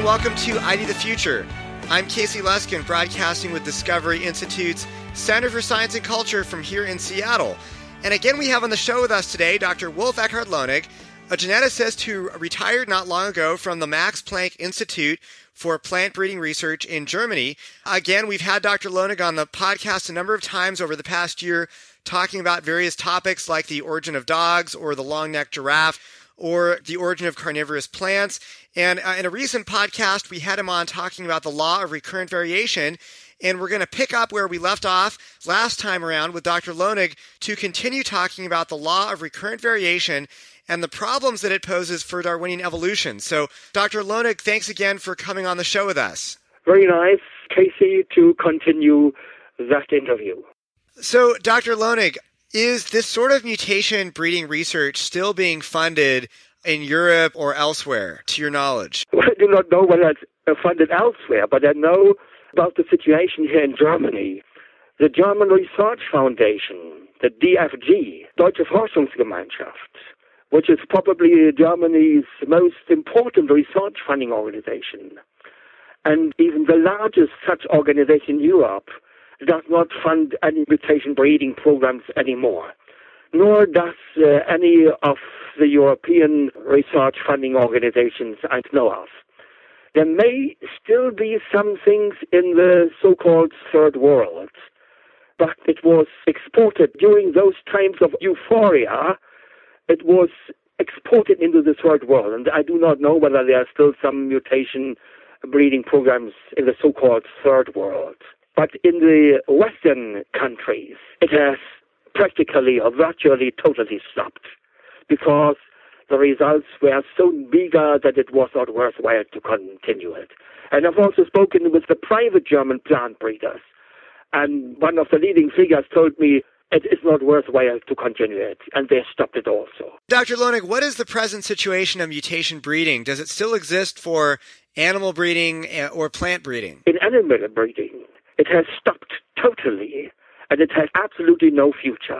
welcome to ID the Future. I'm Casey Luskin, broadcasting with Discovery Institute's Center for Science and Culture from here in Seattle. And again, we have on the show with us today Dr. Wolf-Eckhard Lonig, a geneticist who retired not long ago from the Max Planck Institute for Plant Breeding Research in Germany. Again, we've had Dr. Lonig on the podcast a number of times over the past year, talking about various topics like the origin of dogs or the long-necked giraffe or the origin of carnivorous plants. And in a recent podcast, we had him on talking about the law of recurrent variation. And we're going to pick up where we left off last time around with Dr. Lonig to continue talking about the law of recurrent variation and the problems that it poses for Darwinian evolution. So, Dr. Lonig, thanks again for coming on the show with us. Very nice, Casey, to continue that interview. So, Dr. Lonig, is this sort of mutation breeding research still being funded in Europe or elsewhere, to your knowledge? Well, I do not know whether it's funded elsewhere, but I know about the situation here in Germany. The German Research Foundation, the DFG, Deutsche Forschungsgemeinschaft, which is probably Germany's most important research funding organization, and even the largest such organization in Europe, does not fund any mutation breeding programs anymore, nor does any of the European research funding organizations I know of. There may still be some things in the so-called third world, but it was exported during those times of euphoria. It was exported into the third world, and I do not know whether there are still some mutation breeding programs in the so-called third world. But in the Western countries, it has practically or virtually totally stopped because the results were so meager that it was not worthwhile to continue it. And I've also spoken with the private German plant breeders, and one of the leading figures told me it is not worthwhile to continue it, and they stopped it also. Dr. Lonig, what is the present situation of mutation breeding? Does it still exist for animal breeding or plant breeding? In animal breeding, it has stopped totally, and it has absolutely no future.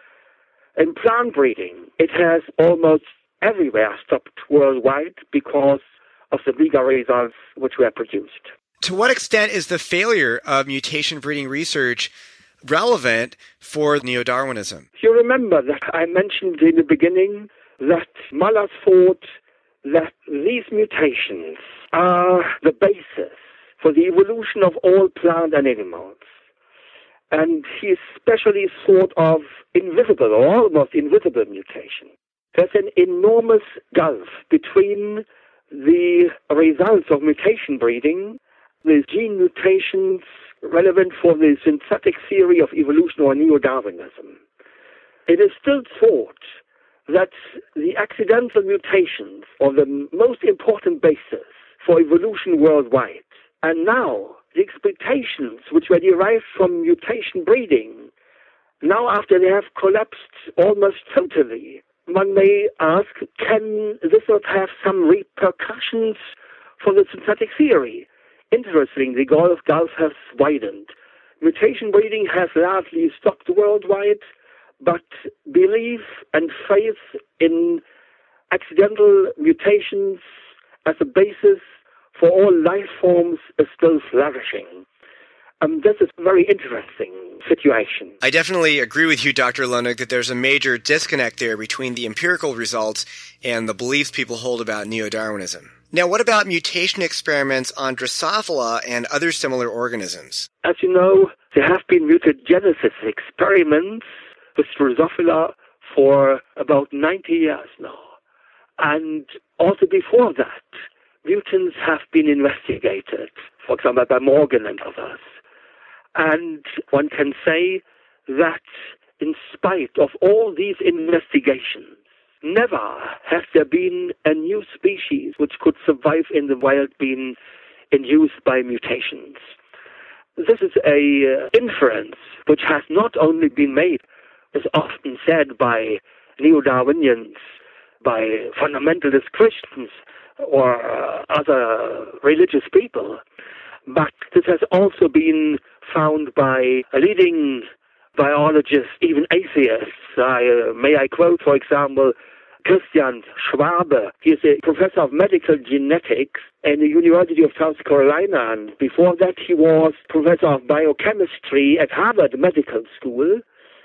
In plant breeding, it has almost everywhere stopped worldwide because of the meager results which were produced. To what extent is the failure of mutation breeding research relevant for neo-Darwinism? You remember that I mentioned in the beginning that Malthus thought that these mutations are the basis for the evolution of all plant and animals. And he especially thought of invisible or almost invisible mutation. There's an enormous gulf between the results of mutation breeding, the gene mutations relevant for the synthetic theory of evolution or neo-Darwinism. It is still thought that the accidental mutations are the most important basis for evolution worldwide. And now, the expectations which were derived from mutation breeding, now after they have collapsed almost totally, one may ask, can this not have some repercussions for the synthetic theory? Interestingly, the gulf has widened. Mutation breeding has largely stopped worldwide, but belief and faith in accidental mutations as a basis for all life forms is still flourishing. This is a very interesting situation. I definitely agree with you, Dr. Lonig, that there's a major disconnect there between the empirical results and the beliefs people hold about neo-Darwinism. Now, what about mutation experiments on Drosophila and other similar organisms? As you know, there have been mutagenesis experiments with Drosophila for about 90 years now. And also before that, mutants have been investigated, for example, by Morgan and others. And one can say that in spite of all these investigations, never has there been a new species which could survive in the wild been induced by mutations. This is an inference which has not only been made, as often said by neo-Darwinians, by fundamentalist Christians or other religious people, but this has also been found by leading biologists, even atheists. May I quote, for example, Christian Schwabe. He is a professor of medical genetics at the University of South Carolina. And before that, he was professor of biochemistry at Harvard Medical School.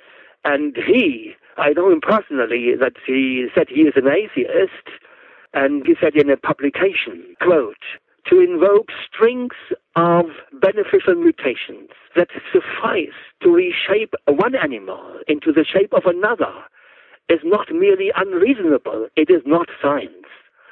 And I know him personally, that he said he is an atheist. And he said in a publication, quote, "To invoke strings of beneficial mutations that suffice to reshape one animal into the shape of another is not merely unreasonable, it is not science."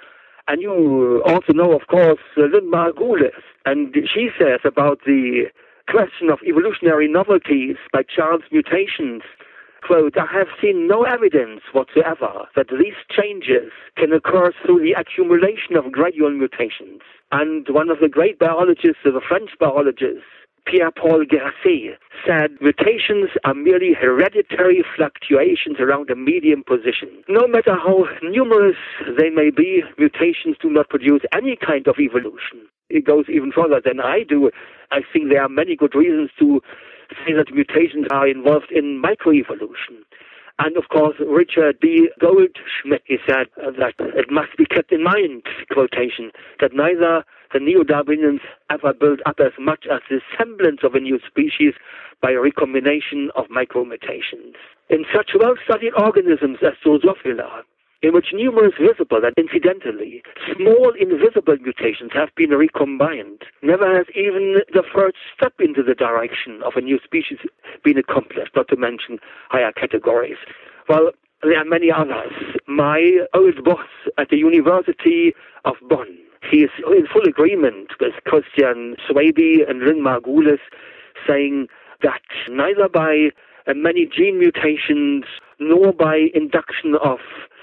And you also know, of course, Lynn Margulis, and she says about the question of evolutionary novelties by chance mutations, quote, "I have seen no evidence whatsoever that these changes can occur through the accumulation of gradual mutations." And one of the great biologists, the French biologist, Pierre-Paul Grasset, said mutations are merely hereditary fluctuations around a medium position. No matter how numerous they may be, mutations do not produce any kind of evolution. It goes even further than I do. I think there are many good reasons to say that mutations are involved in microevolution. And of course, Richard D. Goldschmidt, he said that it must be kept in mind, quotation, that neither the neo-Darwinians ever built up as much as the semblance of a new species by a recombination of micromutations. In such well-studied organisms as Drosophila, in which numerous visible and incidentally small invisible mutations have been recombined, never has even the first step into the direction of a new species been accomplished, not to mention higher categories. Well, there are many others. My old boss at the University of Bonn, he is in full agreement with Christian Schwabe and Lynn Margulis, saying that neither by many gene mutations nor by induction of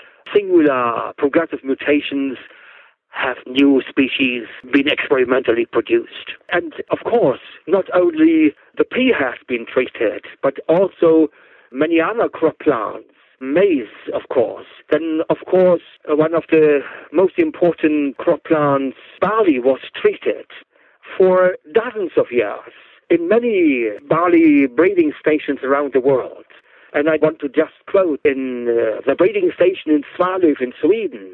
singular progressive mutations have new species been experimentally produced. And of course, not only the pea has been treated, but also many other crop plants, maize, of course. Then, of course, one of the most important crop plants, barley, was treated for dozens of years in many barley breeding stations around the world. And I want to just quote in the breeding station in Svalöv in Sweden,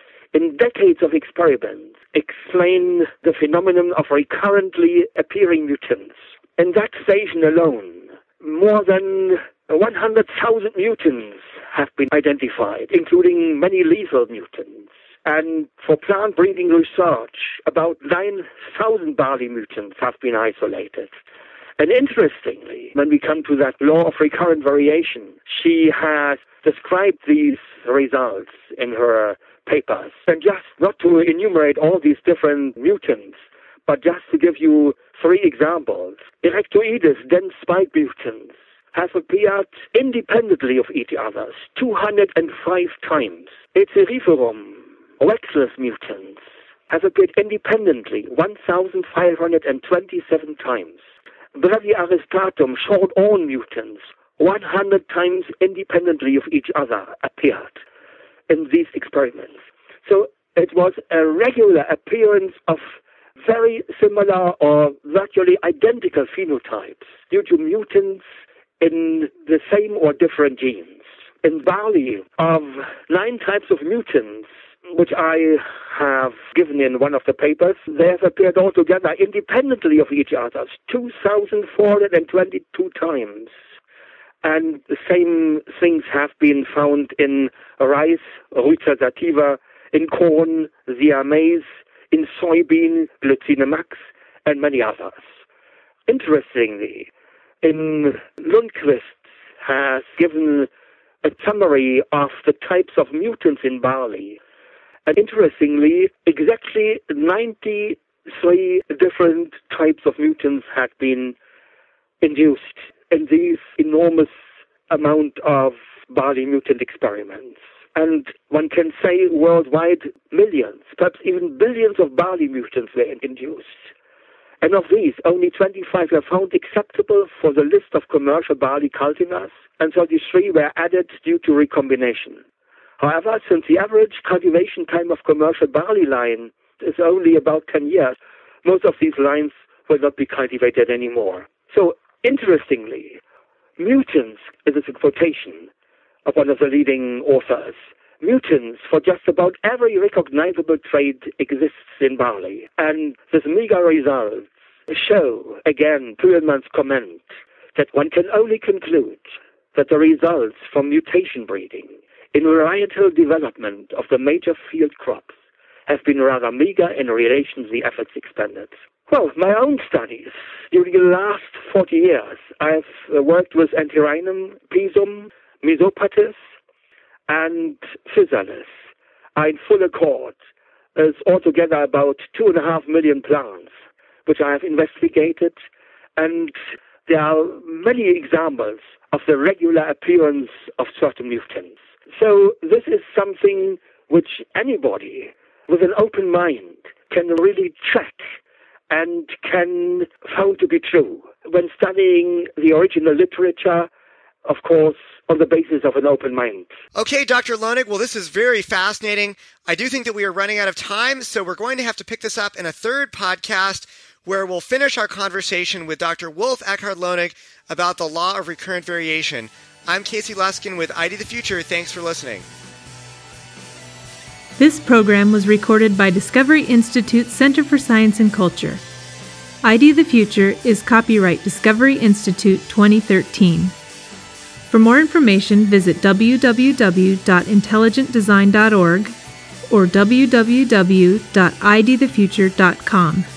in decades of experiments, explain the phenomenon of recurrently appearing mutants. In that station alone, more than 100,000 mutants have been identified, including many lethal mutants. And for plant breeding research, about 9,000 barley mutants have been isolated. And interestingly, when we come to that law of recurrent variation, she has described these results in her papers. And just not to enumerate all these different mutants, but just to give you 3 examples. Erectoides, dense spike mutants, have appeared independently of each other 205 times. Eceriferum, Wexler's mutants, have appeared independently 1,527 times. Breviaristatum, short horn mutants, 100 times independently of each other appeared in these experiments. So it was a regular appearance of very similar or virtually identical phenotypes due to mutants in the same or different genes. In barley, of 9 types of mutants, which I have given in one of the papers, they have appeared altogether independently of each other 2,422 times. And the same things have been found in rice, Ruta sativa, in corn, Zea mays, in soybean, Glycina max, and many others. Interestingly, Lundquist has given a summary of the types of mutants in barley. And interestingly, exactly 93 different types of mutants had been induced in these enormous amount of barley mutant experiments. And one can say worldwide millions, perhaps even billions of barley mutants were induced. And of these, only 25 were found acceptable for the list of commercial barley cultivars, and 33 were added due to recombination. However, since the average cultivation time of commercial barley line is only about 10 years, most of these lines will not be cultivated anymore. So, interestingly, mutants, this is a quotation of one of the leading authors, mutants for just about every recognizable trait exists in barley. And these meager results show, again, Puhlmann's comment, that one can only conclude that the results from mutation breeding in varietal development of the major field crops have been rather meager in relation to the efforts expended. Well, my own studies, during the last 40 years, I've worked with Antirrhinum, Pisum, Mesopatis, and Physalis are in full accord. There's altogether about 2.5 million plants, which I have investigated, and there are many examples of the regular appearance of certain mutants. So this is something which anybody with an open mind can really track and can found to be true when studying the original literature, of course, on the basis of an open mind. Okay, Dr. Lohnig, well, this is very fascinating. I do think that we are running out of time, so we're going to have to pick this up in a third podcast where we'll finish our conversation with Dr. Wolf Eckhard Lohnig about the law of recurrent variation. I'm Casey Luskin with ID the Future. Thanks for listening. This program was recorded by Discovery Institute Center for Science and Culture. ID the Future is copyright Discovery Institute 2013. For more information, visit www.intelligentdesign.org or www.idthefuture.com.